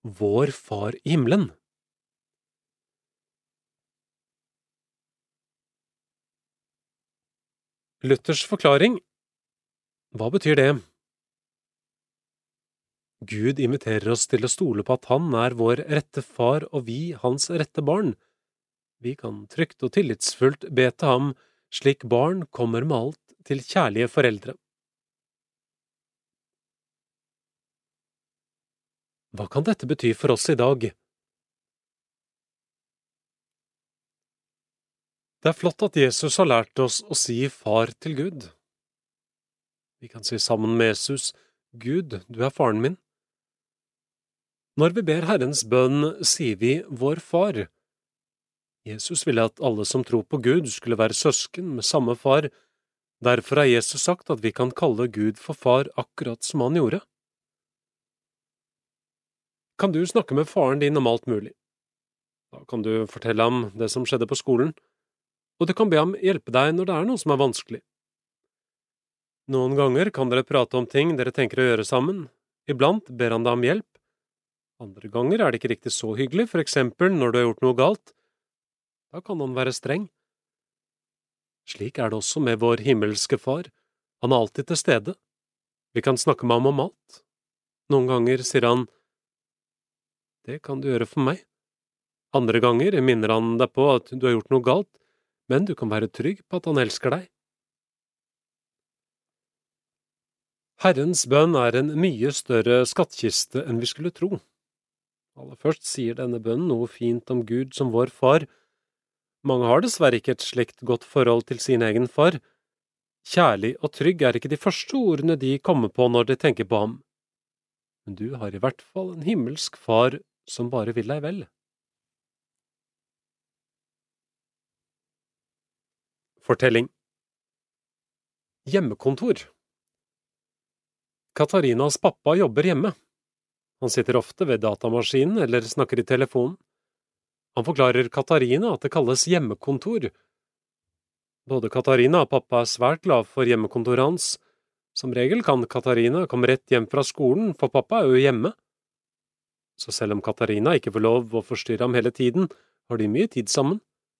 Vår Far i himmelen. Luthers forklaring. Hva betyr det? Gud inviterer oss til å stole på at han er vår rette far og vi hans rette barn. Vi kan trygt og tillitsfullt be til ham, slik barn kommer med alt til kjærlige foreldre. Hva kan dette bety for oss i dag? Det er flott at Jesus har lært oss å si far til Gud. Vi kan si sammen med Jesus, Gud, du er faren min. Når vi ber Herrens bønn, sier vi vår far. Jesus ville at alle som tror på Gud skulle være søsken med samme far. Derfor har Jesus sagt at vi kan kalle Gud for far akkurat som han gjorde. Kan du snakke med faren din om alt mulig? Da kan du fortelle ham det som skjedde på skolen, og du kan be ham hjelpe deg når det er noe som er vanskelig. Noen ganger kan dere prate om ting dere tenker å gjøre sammen. Iblant ber han deg om hjelp. Andre ganger er det ikke riktig så hyggelig, for eksempel når du har gjort noe galt. Da kan han være streng. Slik er det også med vår himmelske far. Han er alltid til stede. Vi kan snakke med ham om alt. Noen ganger sier han, det kan du gjøre for meg. Andre ganger minner han deg på at du har gjort noe galt, men du kan være trygg på at han elsker deg. Herrens bønn er en mye større skattkiste enn vi skulle tro. Aller først sier denne bønnen noe fint om Gud som vår far. Mange har dessverre ikke et slikt godt forhold til sin egen far. Kjærlig og trygg er ikke de første ordene de kommer på når de tenker på ham. Men du har i hvert fall en himmelsk far som bare vil deg vel. Fortelling. Hjemmekontor. Katarinas pappa jobber hjemme. Han sitter ofte ved datamaskinen eller snakker i telefonen. Han forklarer Katarina at det kalles hjemmekontor. Både Katarina og pappa er svært glad for hjemmekontoret hans. Som regel kan Katarina komme rett hjem fra skolen, for pappa er jo hjemme. Så selv om Katarina ikke får lov å forstyrre ham hele tiden, har de mye tid sammen.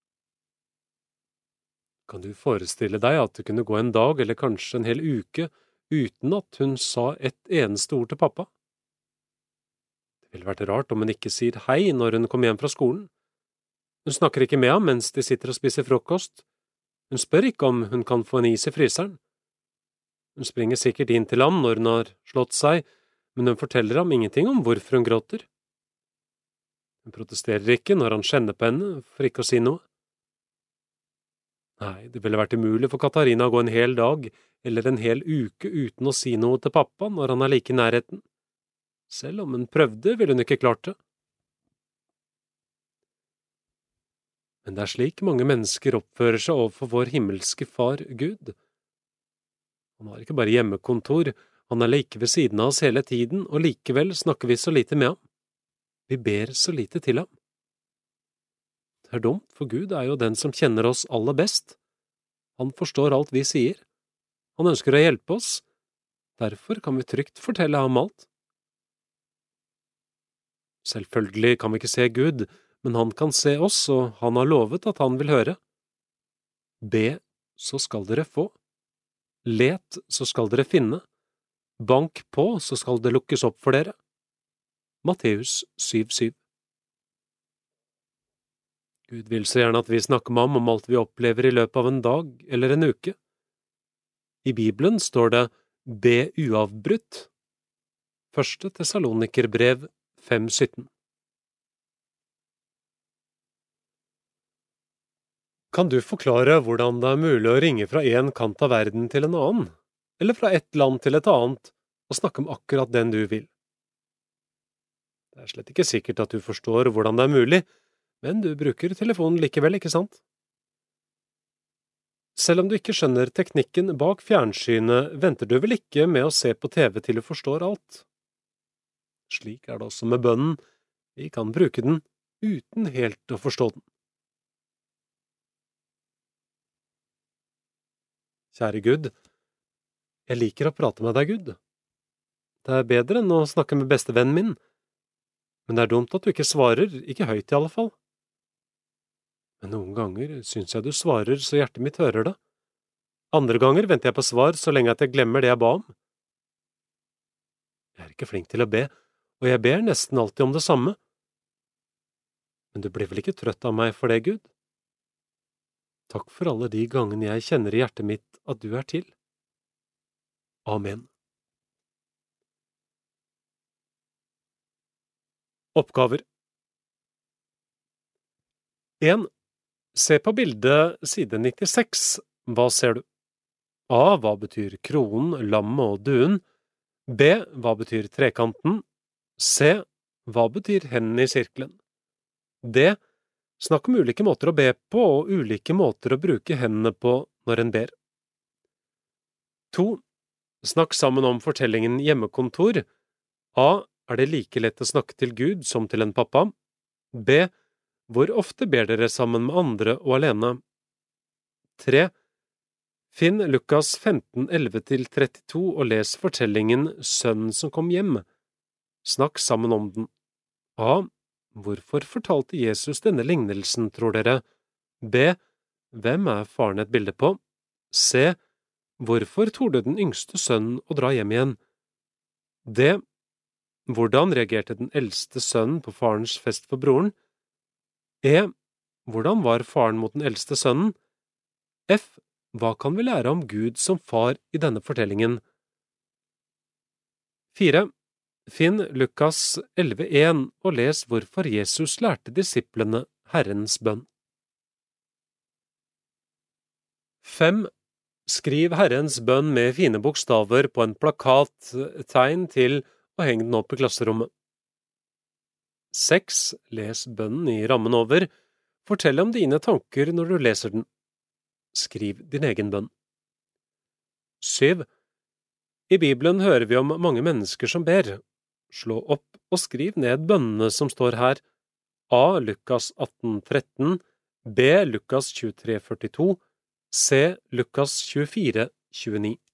Kan du forestille deg at det kunne gå en dag eller kanskje en hel uke uten at hun sa et eneste ord til pappa? Det ville vært rart om hun ikke sier hei når hun kommer hjem fra skolen. Hun snakker ikke med ham mens de sitter og spiser frokost. Hun spør ikke om hun kan få en is i fryseren. Hun springer sikkert inn til ham når hun har slått seg, men hun forteller ham ingenting om hvorfor hun gråter. Hun protesterer ikke når han kjenner på henne for ikke å si noe. Nei, det ville vært umulig for Katarina å gå en hel dag eller en hel uke uten å si noe til pappa når han er like i nærheten. Selv om hun prøvde, ville hun ikke klart det. Men det er slik mange mennesker oppfører seg overfor vår himmelske far Gud. Han har ikke bare hjemmekontor, han er like ved siden av oss hele tiden, og likevel snakker vi så lite med ham. Vi ber så lite til ham. Det er dumt, for Gud er jo den som kjenner oss aller best. Han forstår alt vi sier. Han ønsker å hjelpe oss. Derfor kan vi trygt fortelle ham alt. Selvfølgelig kan vi ikke se Gud, men han kan se oss, og han har lovet at han vil høre. Be, så skal dere få. Let, så skal dere finne. Bank på, så skal det lukkes opp for dere. Matteus 7,7. Gud vil så gjerne at vi snakker med ham om alt vi opplever i løpet av en dag eller en uke. I Bibelen står det be uavbrutt. 1. Tessalonikerbrev 5,17. Kan du forklare hvordan det er mulig å ringe fra en kant av verden til en annen, eller fra et land til et annet, og snakke om akkurat den du vil? Det er slett ikke sikkert at du forstår hvordan det er mulig, men du bruker telefonen likevel, ikke sant? Selv om du ikke skjønner teknikken bak fjernsynet, venter du vel ikke med å se på TV til du forstår alt? Slik er det også med bønnen. Vi kan bruke den uten helt å forstå den. Kjære Gud, jeg liker å prate med deg, Gud. Det er bedre enn å snakke med bestevennen min. Men det er dumt at du ikke svarer, ikke høyt i alle fall. Men noen ganger syns jeg du svarer så hjertet mitt hører det. Andre ganger venter jeg på svar så lenge at jeg glemmer det jeg ba om. Jeg er ikke flink til å be, og jeg ber nesten alltid om det samme. Men du blir vel ikke trøtt av meg for det, Gud? Takk for alle de gangene jeg kjenner i hjertet mitt at du er til. Amen. Oppgaver 1. Se på bildet side 96. Hva ser du? A. Hva betyr kronen, lammet og duen? B. Hva betyr trekanten? C. Hva betyr hendene i sirkelen? D. Snakk om ulike måter å be på og ulike måter å bruke hendene på når en ber. 2. Snakk sammen om fortellingen hjemmekontor. A. Er det like lett å snakke til Gud som til en pappa? B. Hvor ofte ber dere sammen med andre og alene? 3. Finn Lukas 15, 11-32 og les fortellingen Sønnen som kom hjem. Snakk sammen om den. A. Hvorfor fortalte Jesus denne lignelsen, tror dere? B. Hvem er faren et bilde på? C. Hvorfor torde den yngste sønnen å dra hjem igjen? D. Hvordan reagerte den eldste sønnen på farens fest for broren? E. Hvordan var faren mot den eldste sønnen? F. Hva kan vi lære om Gud som far i denne fortellingen? 4. Finn Lukas 11,1 og les hvorfor Jesus lærte disiplene Herrens bønn. 5. Skriv Herrens bønn med fine bokstaver på en plakat, tegn til og heng den opp i klasserommet. 6. Les bønnen i rammen over. Fortell om dine tanker når du leser den. Skriv din egen bønn. 7. I Bibelen hører vi om mange mennesker som ber. Slå opp og skriv ned bønnene som står her. A. Lukas 18,13, B. Lukas 23,42, C. Lukas 24,29.